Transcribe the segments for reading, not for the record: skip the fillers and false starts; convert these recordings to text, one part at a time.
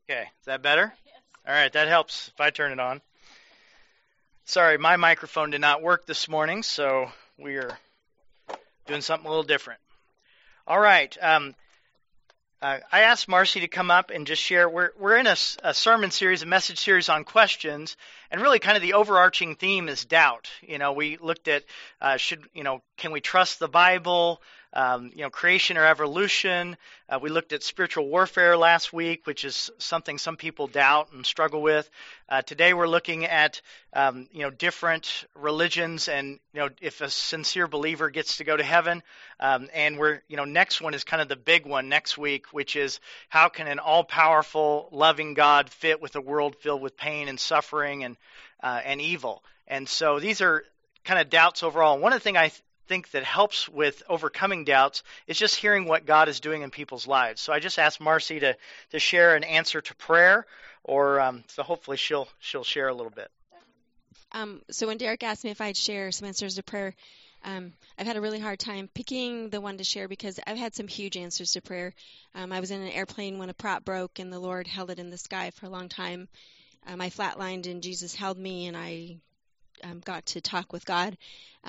Okay, is that better? All right, that helps if I turn it on. Sorry, my microphone did not work this morning, so we are doing something a little different. All right, I asked Marcy to come up and just share. We're in a sermon series, a message series on questions, and really kind of the overarching theme is doubt. We looked at can we trust the Bible? Creation or evolution. We looked at spiritual warfare last week, which is something some people doubt and struggle with. Today we're looking at different religions and if a sincere believer gets to go to heaven. And we're next one is kind of the big one next week, which is how can an all-powerful, loving God fit with a world filled with pain and suffering and evil? And so these are kind of doubts overall. And one of the things I think that helps with overcoming doubts is just hearing what God is doing in people's lives. So I just asked Marcy to share an answer to prayer, or so hopefully she'll share a little bit. So when Derek asked me if I'd share some answers to prayer, I've had a really hard time picking the one to share because I've had some huge answers to prayer. I was in an airplane when a prop broke and the Lord held it in the sky for a long time. I flatlined and Jesus held me and I got to talk with God.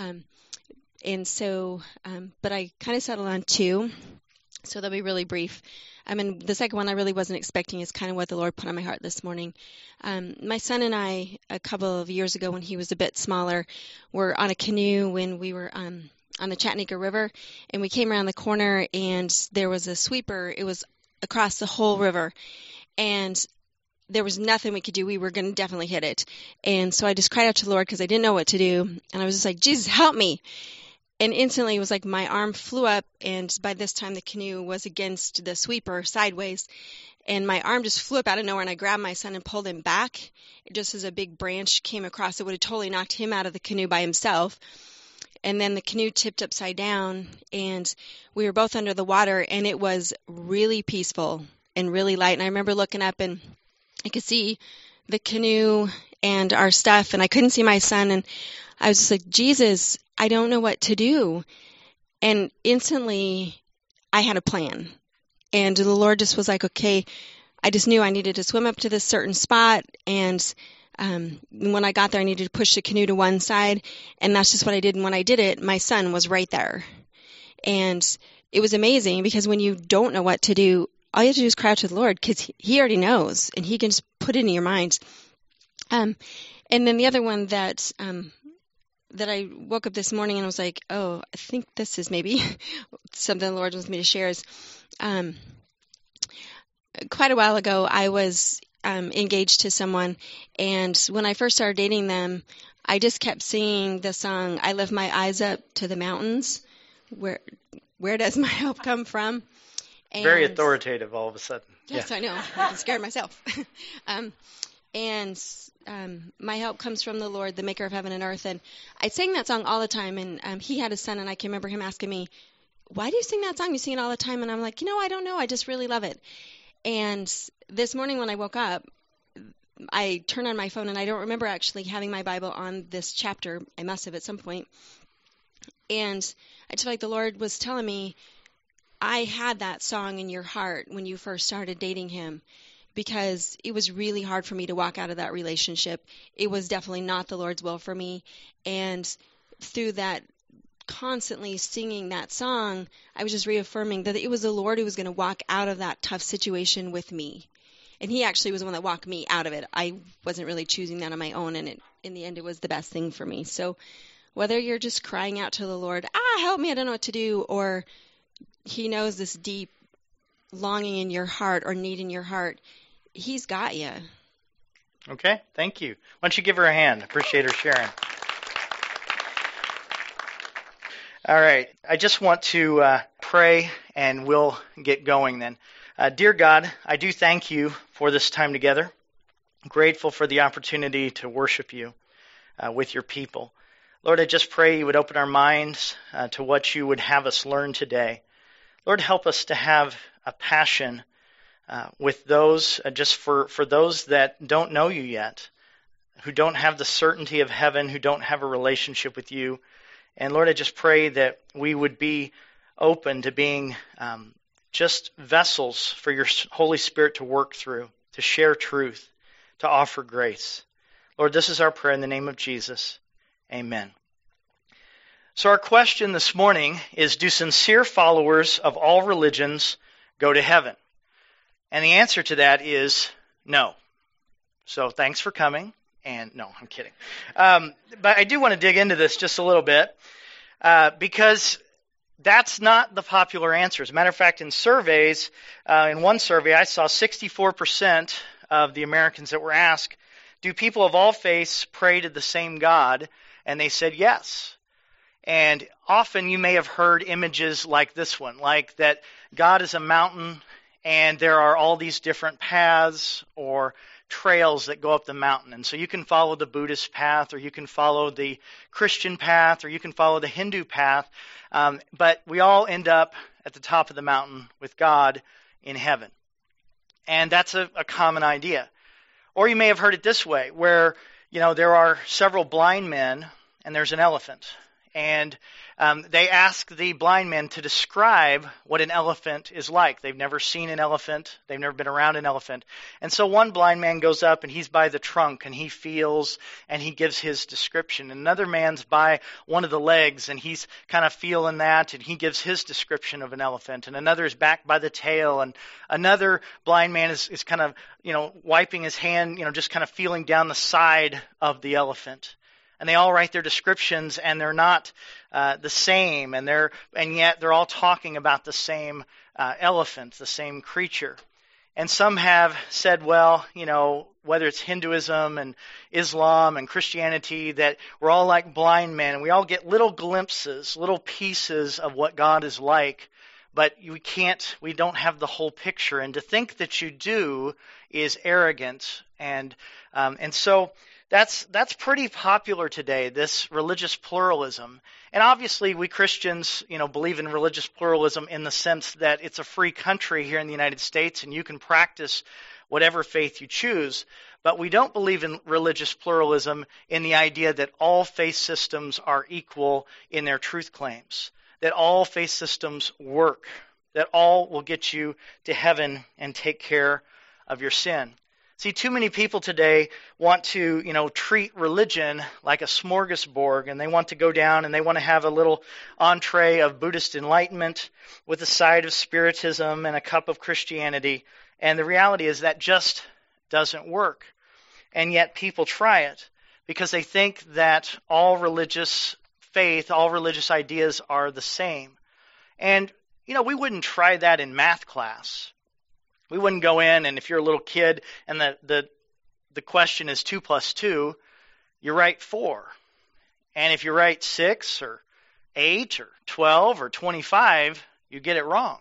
And so, but I kind of settled on two, so they'll be really brief. And the second one I really wasn't expecting is kind of what the Lord put on my heart this morning. My son and I, a couple of years ago when he was a bit smaller, were on a canoe when we were on the Chattanooga River, and we came around the corner and there was a sweeper. It was across the whole river, and there was nothing we could do. We were going to definitely hit it. And so I just cried out to the Lord because I didn't know what to do. And I was just like, Jesus, help me. And instantly it was like my arm flew up, and by this time the canoe was against the sweeper sideways. And my arm just flew up out of nowhere, and I grabbed my son and pulled him back. Just as a big branch came across, it would have totally knocked him out of the canoe by himself. And then the canoe tipped upside down, and we were both under the water, and it was really peaceful and really light. And I remember looking up, and I could see the canoe and our stuff, and I couldn't see my son, and I was just like, Jesus, I don't know what to do. And instantly I had a plan. And the Lord just was like, okay, I just knew I needed to swim up to this certain spot. And when I got there, I needed to push the canoe to one side. And that's just what I did. And when I did it, my son was right there. And it was amazing because when you don't know what to do, all you have to do is cry out to the Lord because he already knows and he can just put it in your mind. And then the other one that I woke up this morning and I was like, oh, I think this is maybe something the Lord wants me to share is quite a while ago I was engaged to someone, and when I first started dating them, I just kept singing the song, I lift my eyes up to the mountains. Where does my help come from? And very authoritative all of a sudden. Yes, yeah. I know. I'm scared myself. And my help comes from the Lord, the maker of heaven and earth. And I sang that song all the time. And he had a son, and I can remember him asking me, why do you sing that song? You sing it all the time. And I'm like, I don't know. I just really love it. And this morning when I woke up, I turned on my phone, and I don't remember actually having my Bible on this chapter. I must have at some point. And I just feel like the Lord was telling me, I had that song in your heart when you first started dating him, because it was really hard for me to walk out of that relationship. It was definitely not the Lord's will for me. And through that, constantly singing that song, I was just reaffirming that it was the Lord who was going to walk out of that tough situation with me. And he actually was the one that walked me out of it. I wasn't really choosing that on my own, and in the end, it was the best thing for me. So whether you're just crying out to the Lord, help me, I don't know what to do, or he knows this deep longing in your heart or need in your heart, he's got you. Okay, thank you. Why don't you give her a hand? Appreciate her sharing. All right, I just want to pray, and we'll get going then. Dear God, I do thank you for this time together. I'm grateful for the opportunity to worship you with your people. Lord, I just pray you would open our minds to what you would have us learn today. Lord, help us to have a passion with those, just for those that don't know you yet, who don't have the certainty of heaven, who don't have a relationship with you. And Lord, I just pray that we would be open to being just vessels for your Holy Spirit to work through, to share truth, to offer grace. Lord, this is our prayer in the name of Jesus. Amen. So our question this morning is, do sincere followers of all religions go to heaven? And the answer to that is no. So thanks for coming. And no, I'm kidding. But I do want to dig into this just a little bit because that's not the popular answer. As a matter of fact, in surveys, in one survey I saw 64% of the Americans that were asked, do people of all faiths pray to the same God? And they said yes. And often you may have heard images like this one, like that God is a mountain and there are all these different paths or trails that go up the mountain. And so you can follow the Buddhist path, or you can follow the Christian path, or you can follow the Hindu path. But we all end up at the top of the mountain with God in heaven. And that's a common idea. Or you may have heard it this way, where, there are several blind men and there's an elephant. And they ask the blind men to describe what an elephant is like. They've never seen an elephant. They've never been around an elephant. And so one blind man goes up and he's by the trunk and he feels and he gives his description. Another man's by one of the legs and he's kind of feeling that and he gives his description of an elephant. And another is back by the tail. And another blind man is kind of, wiping his hand, just kind of feeling down the side of the elephant. And they all write their descriptions, and they're not the same, and yet they're all talking about the same elephant, the same creature. And some have said, well, whether it's Hinduism and Islam and Christianity, that we're all like blind men, and we all get little glimpses, little pieces of what God is like, but we don't have the whole picture. And to think that you do is arrogant, and so. That's pretty popular today, this religious pluralism. And obviously we Christians, believe in religious pluralism in the sense that it's a free country here in the United States and you can practice whatever faith you choose. But we don't believe in religious pluralism in the idea that all faith systems are equal in their truth claims, that all faith systems work, that all will get you to heaven and take care of your sin. See, too many people today want to, treat religion like a smorgasbord, and they want to go down and they want to have a little entree of Buddhist enlightenment with a side of Spiritism and a cup of Christianity. And the reality is that just doesn't work. And yet people try it because they think that all religious faith, all religious ideas are the same. And, we wouldn't try that in math class. We wouldn't go in, and if you're a little kid and the question is 2 plus 2, you write 4. And if you write 6 or 8 or 12 or 25, you get it wrong.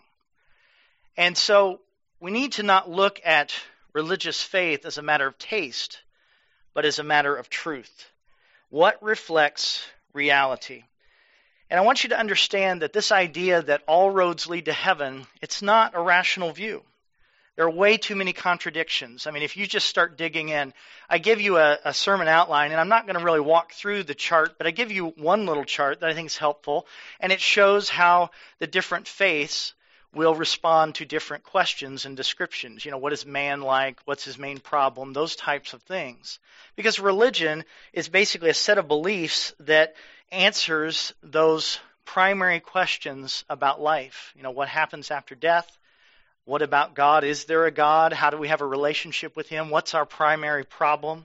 And so we need to not look at religious faith as a matter of taste, but as a matter of truth. What reflects reality? And I want you to understand that this idea that all roads lead to heaven, it's not a rational view. There are way too many contradictions. I mean, if you just start digging in, I give you a sermon outline, and I'm not going to really walk through the chart, but I give you one little chart that I think is helpful, and it shows how the different faiths will respond to different questions and descriptions. What is man like? What's his main problem? Those types of things. Because religion is basically a set of beliefs that answers those primary questions about life. What happens after death? What about God? Is there a God? How do we have a relationship with Him? What's our primary problem?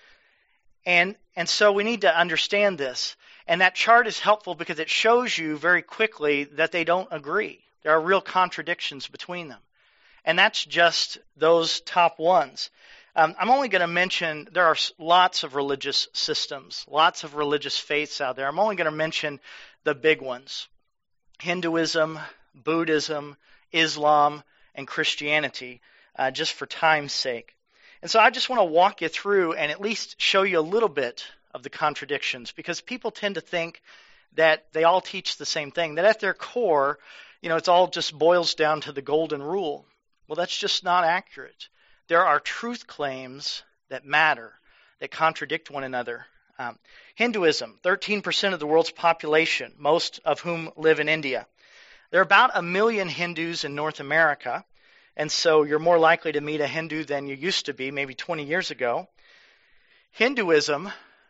And so we need to understand this. And that chart is helpful because it shows you very quickly that they don't agree. There are real contradictions between them. And that's just those top ones. I'm only going to mention, there are lots of religious systems, lots of religious faiths out there. I'm only going to mention the big ones. Hinduism, Buddhism, Islam, and Christianity, just for time's sake. And so I just want to walk you through and at least show you a little bit of the contradictions, because people tend to think that they all teach the same thing, that at their core, it's all just boils down to the golden rule. Well, that's just not accurate. There are truth claims that matter, that contradict one another. Hinduism, 13% of the world's population, most of whom live in India. There are about 1 million Hindus in North America, And so you're more likely to meet a Hindu than you used to be, maybe 20 years ago. Hinduism,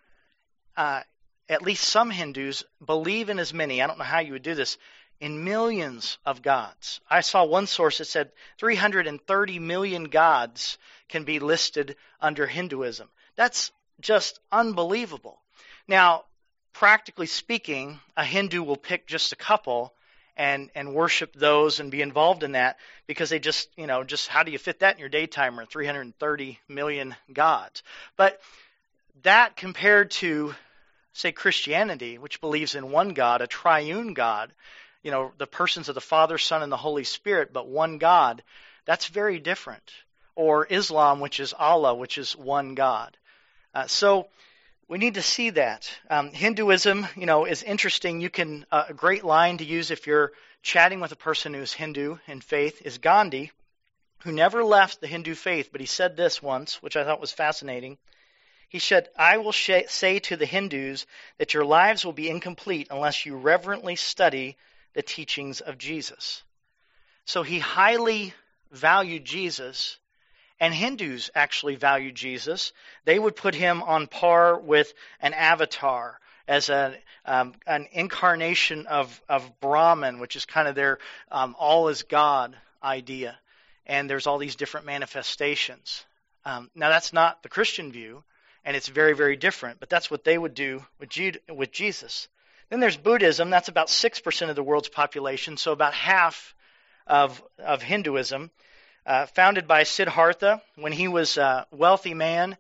at least some Hindus, believe in as many, I don't know how you would do this, in millions of gods. I saw one source that said 330 million gods can be listed under Hinduism. That's just unbelievable. Now, practically speaking, a Hindu will pick just a couple and worship those and be involved in that because they just how do you fit that in your day timer? 330 million gods. But that compared to, say, Christianity, which believes in one God, a triune God, the persons of the Father, Son, and the Holy Spirit, but one God, that's very different. Or Islam, which is Allah, which is one God. So we need to see that. Hinduism, is interesting. You can a great line to use if you're chatting with a person who's Hindu in faith is Gandhi, who never left the Hindu faith, but he said this once, which I thought was fascinating. He said, "I will say to the Hindus that your lives will be incomplete unless you reverently study the teachings of Jesus." So he highly valued Jesus, and Hindus actually valued Jesus. They would put him on par with an avatar, as an incarnation of Brahman, which is kind of their all is God idea. And there's all these different manifestations. Now that's not the Christian view, and it's very, very different, but that's what they would do with Jesus. Then there's Buddhism. That's about 6% of the world's population, so about half of Hinduism. Founded by Siddhartha. When he was a wealthy man,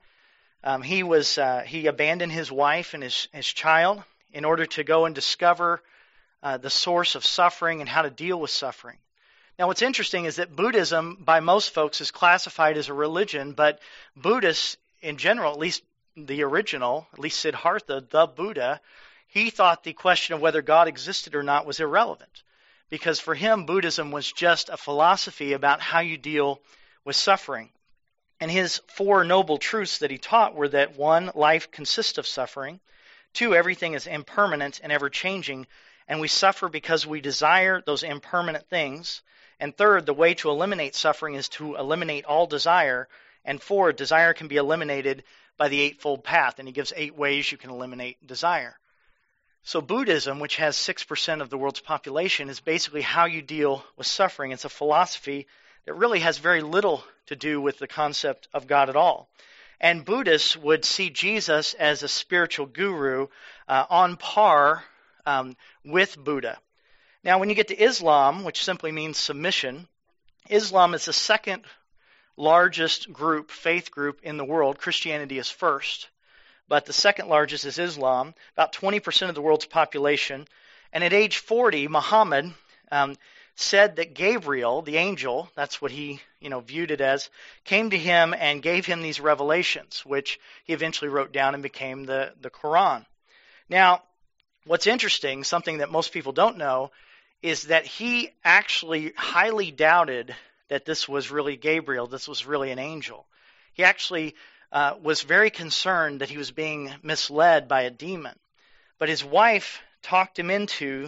he abandoned his wife and his child in order to go and discover the source of suffering and how to deal with suffering. Now what's interesting is that Buddhism, by most folks, is classified as a religion, but Buddhists in general, at least the original, at least Siddhartha, the Buddha, he thought the question of whether God existed or not was irrelevant. Because for him, Buddhism was just a philosophy about how you deal with suffering. And his 4 noble truths that he taught were that 1, life consists of suffering. 2, everything is impermanent and ever-changing, and we suffer because we desire those impermanent things. And 3rd, the way to eliminate suffering is to eliminate all desire. And 4, desire can be eliminated by the Eightfold Path, and he gives 8 ways you can eliminate desire. So Buddhism, which has 6% of the world's population, is basically how you deal with suffering. It's a philosophy that really has very little to do with the concept of God at all. And Buddhists would see Jesus as a spiritual guru on par with Buddha. Now, when you get to Islam, which simply means submission, Islam is the second largest faith group in the world. Christianity is first. But the second largest is Islam, about 20% of the world's population. And at age 40, Muhammad said that Gabriel, the angel, that's what he viewed it as, came to him and gave him these revelations, which he eventually wrote down and became the Quran. Now, what's interesting, something that most people don't know, is that he actually highly doubted that this was really Gabriel, this was really an angel. He actually was very concerned that he was being misled by a demon. But his wife talked him into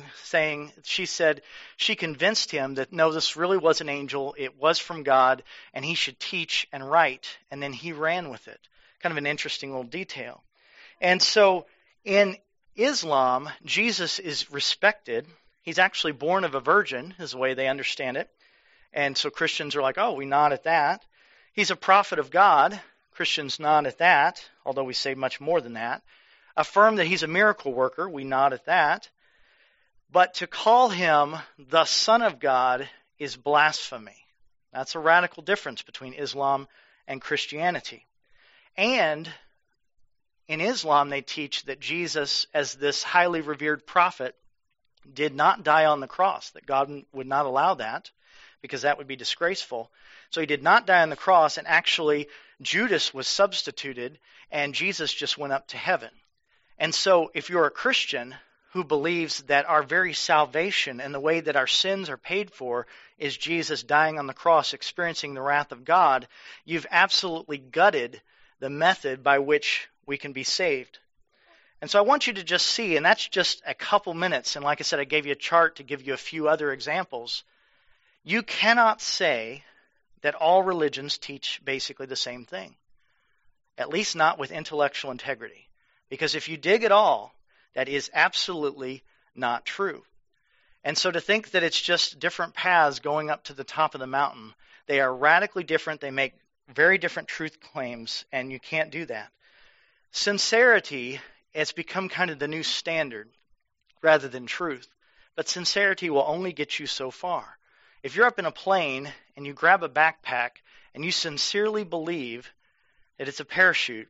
she convinced him that no, this really was an angel, it was from God, and he should teach and write, and then he ran with it. Kind of an interesting little detail. And so in Islam, Jesus is respected. He's actually born of a virgin, is the way they understand it. And so Christians are like, oh, we nod at that. He's a prophet of God. Christians nod at that, although we say much more than that. Affirm that he's a miracle worker. We nod at that. But to call him the Son of God is blasphemy. That's a radical difference between Islam and Christianity. And in Islam, they teach that Jesus, as this highly revered prophet, did not die on the cross, that God would not allow that, because that would be disgraceful. So he did not die on the cross, and actually Judas was substituted, and Jesus just went up to heaven. And so if you're a Christian who believes that our very salvation and the way that our sins are paid for is Jesus dying on the cross, experiencing the wrath of God, you've absolutely gutted the method by which we can be saved. And so I want you to just see, and that's just a couple minutes, and like I said, I gave you a chart to give you a few other examples. You cannot say that all religions teach basically the same thing, at least not with intellectual integrity. Because if you dig at all, that is absolutely not true. And so to think that it's just different paths going up to the top of the mountain, they are radically different. They make very different truth claims, and you can't do that. Sincerity has become kind of the new standard rather than truth. But sincerity will only get you so far. If you're up in a plane and you grab a backpack and you sincerely believe that it's a parachute,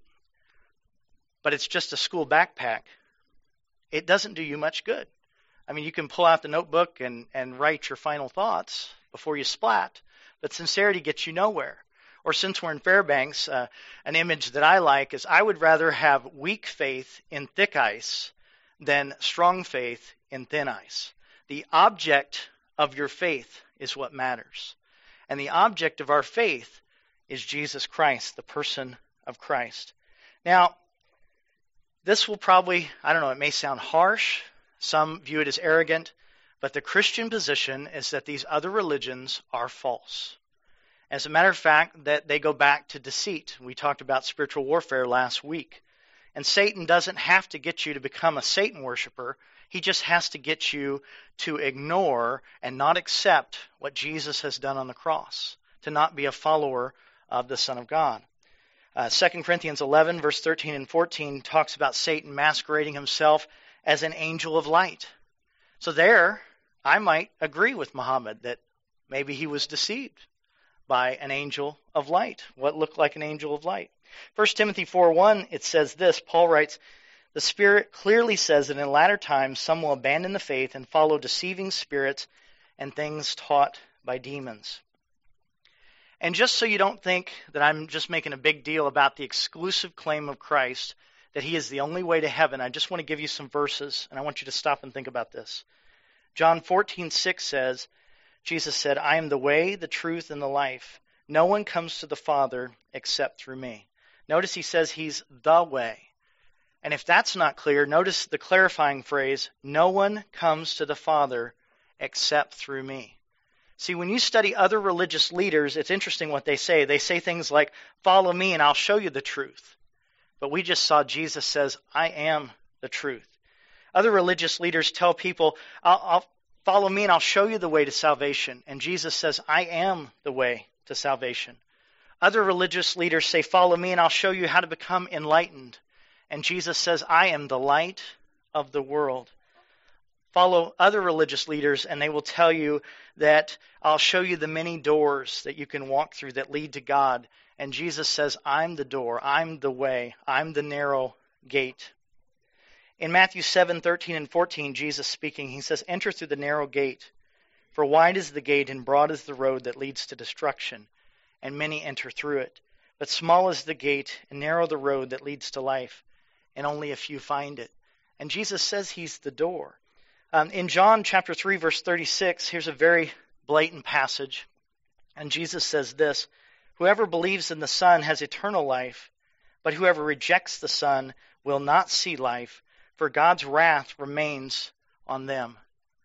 but it's just a school backpack, it doesn't do you much good. I mean, you can pull out the notebook and write your final thoughts before you splat, but sincerity gets you nowhere. Or since we're in Fairbanks, an image that I like is I would rather have weak faith in thick ice than strong faith in thin ice. The object of your faith is what matters. And the object of our faith is Jesus Christ, the person of Christ. Now, this will probably, I don't know, it may sound harsh. Some view it as arrogant. But the Christian position is that these other religions are false. As a matter of fact, that they go back to deceit. We talked about spiritual warfare last week. And Satan doesn't have to get you to become a Satan worshiper. He just has to get you to ignore and not accept what Jesus has done on the cross, to not be a follower of the Son of God. 2 Corinthians 11, verse 13 and 14 talks about Satan masquerading himself as an angel of light. So there, I might agree with Muhammad that maybe he was deceived by an angel of light, what looked like an angel of light. 1 Timothy 4:1, it says this, Paul writes, "The Spirit clearly says that in latter times some will abandon the faith and follow deceiving spirits and things taught by demons." And just so you don't think that I'm just making a big deal about the exclusive claim of Christ, that he is the only way to heaven, I just want to give you some verses, and I want you to stop and think about this. John 14:6 says, Jesus said, "I am the way, the truth, and the life. No one comes to the Father except through me." Notice he says he's the way. And if that's not clear, notice the clarifying phrase, "No one comes to the Father except through me." See, when you study other religious leaders, it's interesting what they say. They say things like, "Follow me and I'll show you the truth." But we just saw Jesus says, "I am the truth." Other religious leaders tell people, I'll follow me and I'll show you the way to salvation. And Jesus says, "I am the way to salvation." Other religious leaders say, "Follow me and I'll show you how to become enlightened." And Jesus says, "I am the light of the world." Follow other religious leaders and they will tell you that I'll show you the many doors that you can walk through that lead to God. And Jesus says, "I'm the door, I'm the way, I'm the narrow gate." In Matthew 7:13 and 14, Jesus speaking, he says, "Enter through the narrow gate, for wide is the gate and broad is the road that leads to destruction, and many enter through it. But small is the gate and narrow the road that leads to life, and only a few find it." And Jesus says he's the door. In John chapter 3, verse 36, here's a very blatant passage. And Jesus says this, "Whoever believes in the Son has eternal life, but whoever rejects the Son will not see life, for God's wrath remains on them."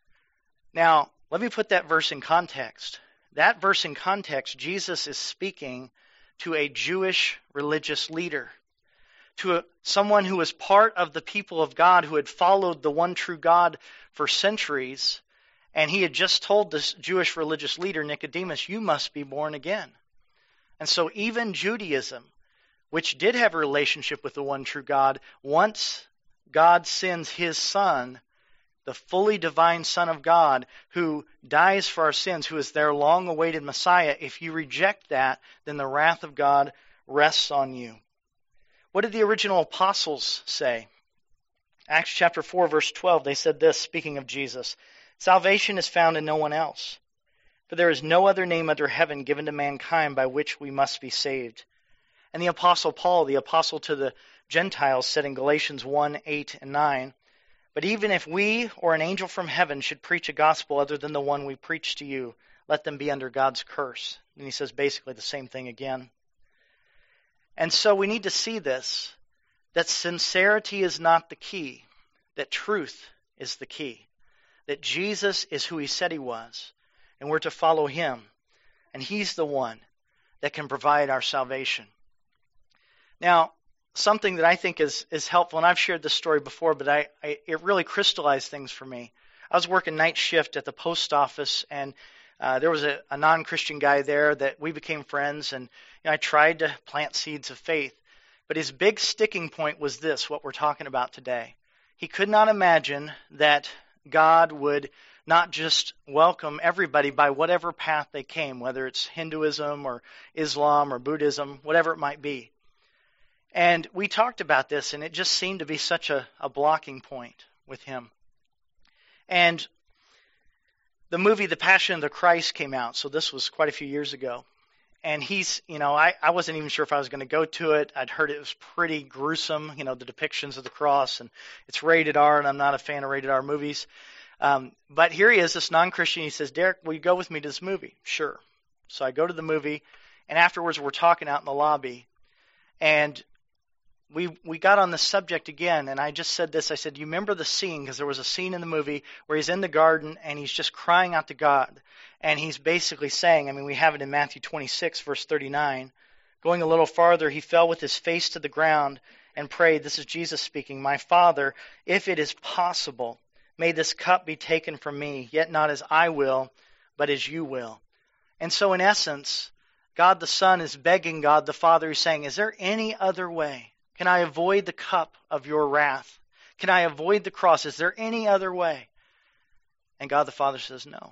Now, let me put that verse in context. That verse in context, Jesus is speaking to a Jewish religious leader, to someone who was part of the people of God, who had followed the one true God for centuries, and he had just told this Jewish religious leader, Nicodemus, "You must be born again." And so even Judaism, which did have a relationship with the one true God, once God sends his Son, the fully divine Son of God, who dies for our sins, who is their long-awaited Messiah, if you reject that, then the wrath of God rests on you. What did the original apostles say? Acts chapter 4, verse 12, they said this, speaking of Jesus, "Salvation is found in no one else, for there is no other name under heaven given to mankind by which we must be saved." And the apostle Paul, the apostle to the Gentiles, said in Galatians 1, 8 and 9, "But even if we or an angel from heaven should preach a gospel other than the one we preach to you, let them be under God's curse." And he says basically the same thing again. And so we need to see this, that sincerity is not the key, that truth is the key, that Jesus is who he said he was, and we're to follow him, and he's the one that can provide our salvation. Now, something that I think is helpful, and I've shared this story before, but it really crystallized things for me. I was working night shift at the post office, and there was a non-Christian guy there that we became friends, and I tried to plant seeds of faith. But his big sticking point was this, what we're talking about today. He could not imagine that God would not just welcome everybody by whatever path they came, whether it's Hinduism or Islam or Buddhism, whatever it might be. And we talked about this, and it just seemed to be such a blocking point with him. And the movie The Passion of the Christ came out, so this was quite a few years ago. And he's, I wasn't even sure if I was going to go to it. I'd heard it was pretty gruesome, the depictions of the cross, and it's rated R, and I'm not a fan of rated R movies. But here he is, this non-Christian. He says, Derek, will you go with me to this movie? Sure. So I go to the movie, and afterwards we're talking out in the lobby, and we got on the subject again, and I just said this. I said, you remember the scene, because there was a scene in the movie where he's in the garden, and he's just crying out to God, and he's basically saying, we have it in Matthew 26, verse 39, going a little farther, he fell with his face to the ground and prayed, this is Jesus speaking, my Father, if it is possible, may this cup be taken from me, yet not as I will, but as you will. And so in essence, God the Son is begging God the Father, he's saying, is there any other way? Can I avoid the cup of your wrath? Can I avoid the cross? Is there any other way? And God the Father says no.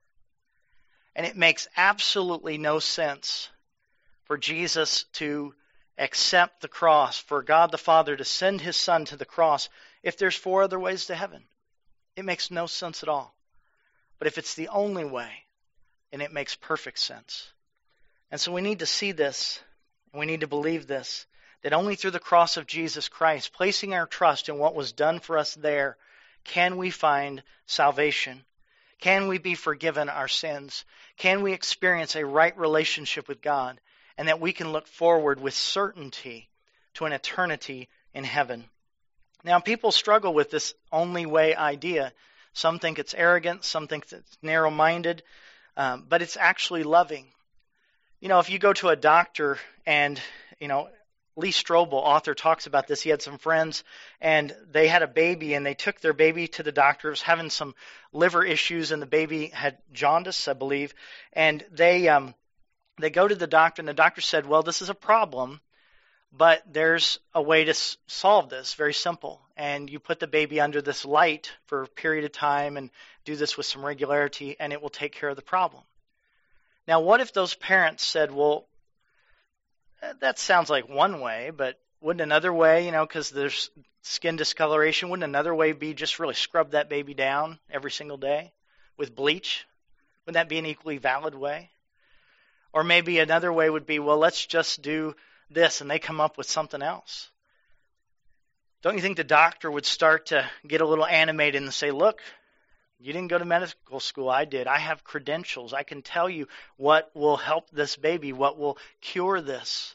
And it makes absolutely no sense for Jesus to accept the cross, for God the Father to send his Son to the cross, if there's 4 other ways to heaven. It makes no sense at all. But if it's the only way, then it makes perfect sense. And so we need to see this, and we need to believe this, that only through the cross of Jesus Christ, placing our trust in what was done for us there, can we find salvation. Can we be forgiven our sins? Can we experience a right relationship with God? And that we can look forward with certainty to an eternity in heaven. Now, people struggle with this only way idea. Some think it's arrogant, some think it's narrow-minded, but it's actually loving. If you go to a doctor and, Lee Strobel, author, talks about this. He had some friends, and they had a baby, and they took their baby to the doctor. It was having some liver issues, and the baby had jaundice, I believe. And they go to the doctor, and the doctor said, well, this is a problem, but there's a way to solve this, very simple. And you put the baby under this light for a period of time and do this with some regularity, and it will take care of the problem. Now, what if those parents said, well, that sounds like one way, but wouldn't another way, because there's skin discoloration, wouldn't another way be just really scrub that baby down every single day with bleach? Wouldn't that be an equally valid way? Or maybe another way would be, well, let's just do this, and they come up with something else. Don't you think the doctor would start to get a little animated and say, look, you didn't go to medical school, I did. I have credentials. I can tell you what will help this baby, what will cure this.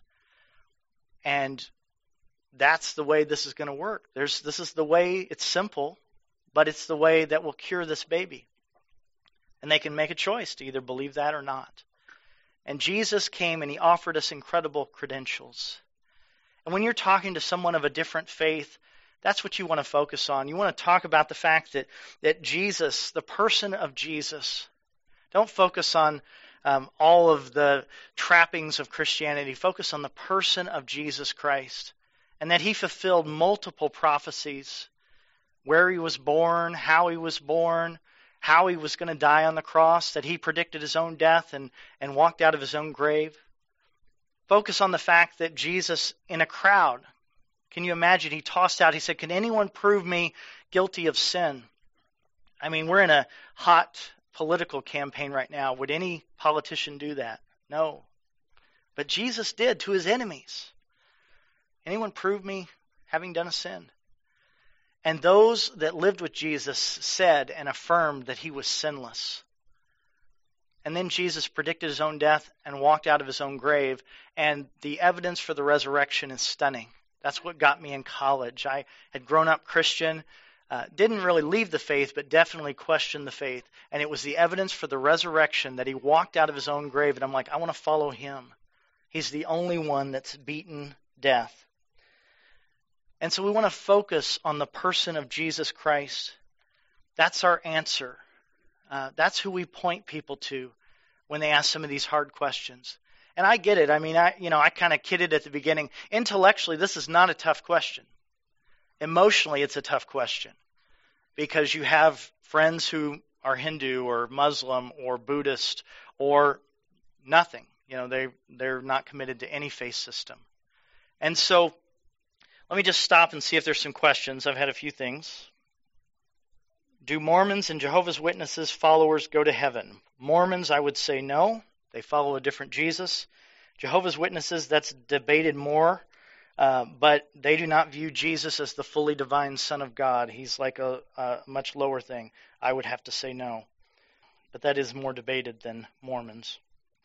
And that's the way this is going to work. This is the way, it's simple, but it's the way that will cure this baby. And they can make a choice to either believe that or not. And Jesus came and he offered us incredible credentials. And when you're talking to someone of a different faith, that's what you want to focus on. You want to talk about the fact that Jesus, the person of Jesus, don't focus on all of the trappings of Christianity. Focus on the person of Jesus Christ, and that he fulfilled multiple prophecies, where he was born, how he was going to die on the cross, that he predicted his own death and walked out of his own grave. Focus on the fact that Jesus, in a crowd, can you imagine, he said, can anyone prove me guilty of sin? We're in a hot political campaign right now. Would any politician do that? No. But Jesus did to his enemies. Anyone prove me having done a sin? And those that lived with Jesus said and affirmed that he was sinless. And then Jesus predicted his own death and walked out of his own grave. And the evidence for the resurrection is stunning. That's what got me in college. I had grown up Christian, didn't really leave the faith, but definitely questioned the faith. And it was the evidence for the resurrection that he walked out of his own grave. And I'm like, I want to follow him. He's the only one that's beaten death. And so we want to focus on the person of Jesus Christ. That's our answer. That's who we point people to when they ask some of these hard questions. And I get it. I mean, I kind of kidded at the beginning. Intellectually, this is not a tough question. Emotionally, it's a tough question because you have friends who are Hindu or Muslim or Buddhist or nothing. They're not committed to any faith system. And so let me just stop and see if there's some questions. I've had a few things. Do Mormons and Jehovah's Witnesses followers go to heaven? Mormons, I would say no. They follow a different Jesus. Jehovah's Witnesses, that's debated more, but they do not view Jesus as the fully divine Son of God. He's like a much lower thing. I would have to say no. But that is more debated than Mormons.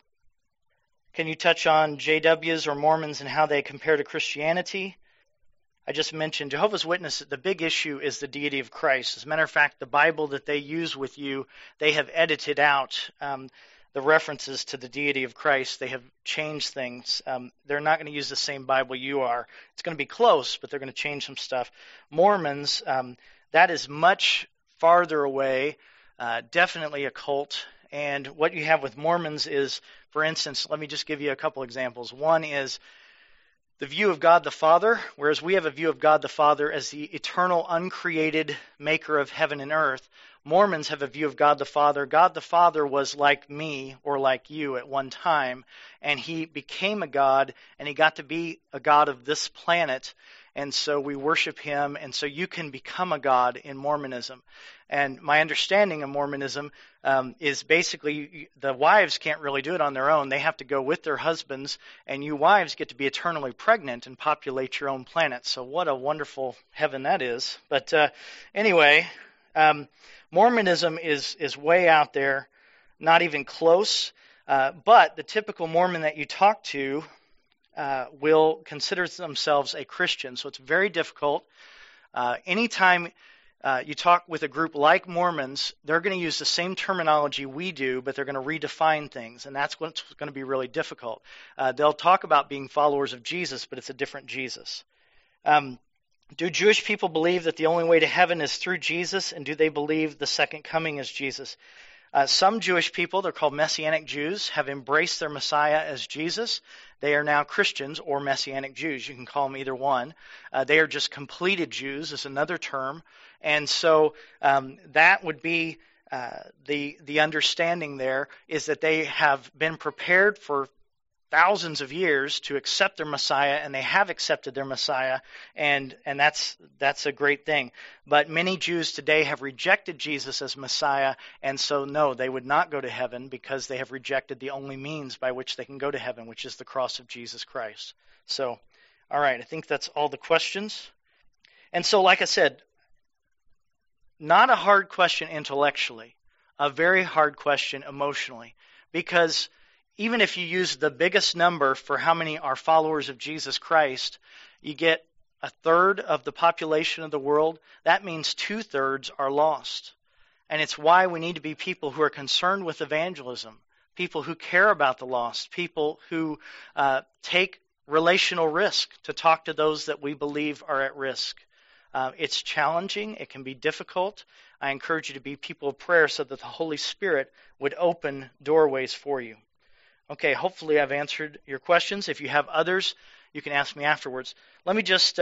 Can you touch on JWs or Mormons and how they compare to Christianity? I just mentioned Jehovah's Witnesses, the big issue is the deity of Christ. As a matter of fact, the Bible that they use with you, they have edited out the references to the deity of Christ. They have changed things. They're not going to use the same Bible you are. It's going to be close, but they're going to change some stuff. Mormons, that is much farther away, definitely a cult. And what you have with Mormons is, for instance, let me just give you a couple examples. One is the view of God the Father, whereas we have a view of God the Father as the eternal, uncreated maker of heaven and earth. Mormons have a view of God the Father. God the Father was like me or like you at one time, and he became a God, and he got to be a God of this planet, and so we worship him, and so you can become a God in Mormonism. And my understanding of Mormonism is basically the wives can't really do it on their own. They have to go with their husbands, and you wives get to be eternally pregnant and populate your own planet. So what a wonderful heaven that is. But anyway, Mormonism is way out there, not even close. But the typical Mormon that you talk to will consider themselves a Christian. So it's very difficult. Anytime you talk with a group like Mormons, they're going to use the same terminology we do, but they're going to redefine things, and that's what's going to be really difficult. They'll talk about being followers of Jesus, but it's a different Jesus. Do Jewish people believe that the only way to heaven is through Jesus, and do they believe the second coming is Jesus? Some Jewish people, they're called Messianic Jews, have embraced their Messiah as Jesus. They are now Christians or Messianic Jews. You can call them either one. They are just completed Jews is another term. And so that would be the understanding there is that they have been prepared for thousands of years to accept their Messiah, and they have accepted their Messiah, and that's a great thing. But many Jews today have rejected Jesus as Messiah, and so no, they would not go to heaven because they have rejected the only means by which they can go to heaven, which is the cross of Jesus Christ. So, all right, I think that's all the questions. And so, like I said, not a hard question intellectually, a very hard question emotionally, because even if you use the biggest number for how many are followers of Jesus Christ, you get a third of the population of the world. That means 2/3 are lost. And it's why we need to be people who are concerned with evangelism, people who care about the lost, people who take relational risk to talk to those that we believe are at risk. It's challenging. It can be difficult. I encourage you to be people of prayer so that the Holy Spirit would open doorways for you. Okay, hopefully I've answered your questions. If you have others, you can ask me afterwards. Let me just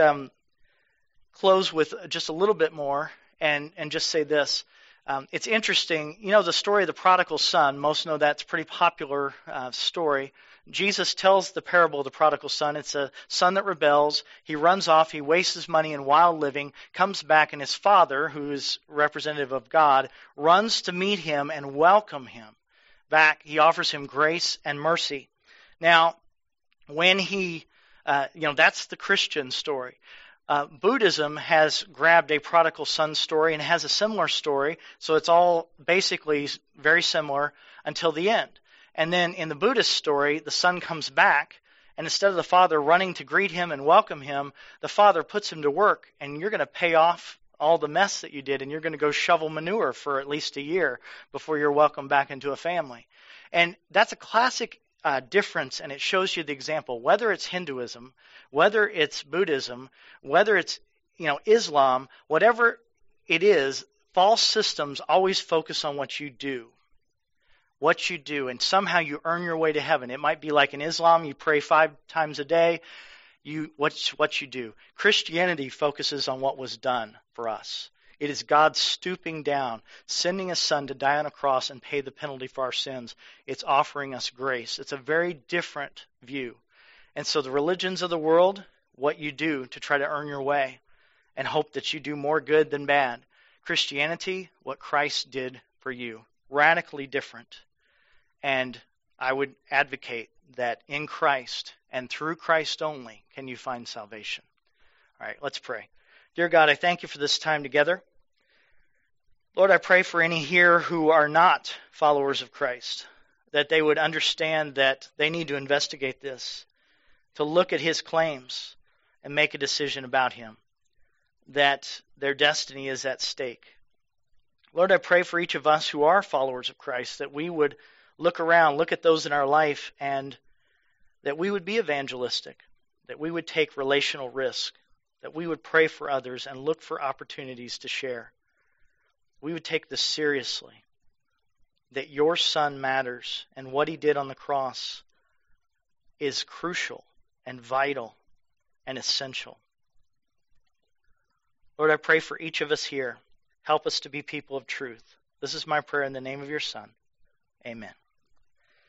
close with just a little bit more and just say this. It's interesting. You know the story of the prodigal son. Most know that's a pretty popular story. Jesus tells the parable of the prodigal son. It's a son that rebels. He runs off. He wastes his money in wild living, comes back, and his father, who is representative of God, runs to meet him and welcome him back. He offers him grace and mercy. Now, when he, that's the Christian story. Buddhism has grabbed a prodigal son story and has a similar story, so it's all basically very similar until the end. And then in the Buddhist story, the son comes back, and instead of the father running to greet him and welcome him, the father puts him to work, and you're going to pay off all the mess that you did, and you're going to go shovel manure for at least a year before you're welcomed back into a family. And that's a classic difference, and it shows you the example. Whether it's Hinduism, whether it's Buddhism, whether it's Islam, whatever it is, false systems always focus on what you do. What you do, and somehow you earn your way to heaven. It might be like in Islam, you pray 5 times a day. What you do. Christianity focuses on what was done for us. It is God stooping down, sending His Son to die on a cross and pay the penalty for our sins. It's offering us grace. It's a very different view. And so the religions of the world, what you do to try to earn your way and hope that you do more good than bad. Christianity, what Christ did for you. Radically different. And I would advocate that in Christ and through Christ only can you find salvation. All right, let's pray. Dear God, I thank you for this time together. Lord, I pray for any here who are not followers of Christ, that they would understand that they need to investigate this, to look at His claims and make a decision about Him, that their destiny is at stake. Lord, I pray for each of us who are followers of Christ, that we would look around, look at those in our life, and that we would be evangelistic, that we would take relational risk, that we would pray for others and look for opportunities to share. We would take this seriously, that your Son matters and what He did on the cross is crucial and vital and essential. Lord, I pray for each of us here. Help us to be people of truth. This is my prayer in the name of your Son. Amen.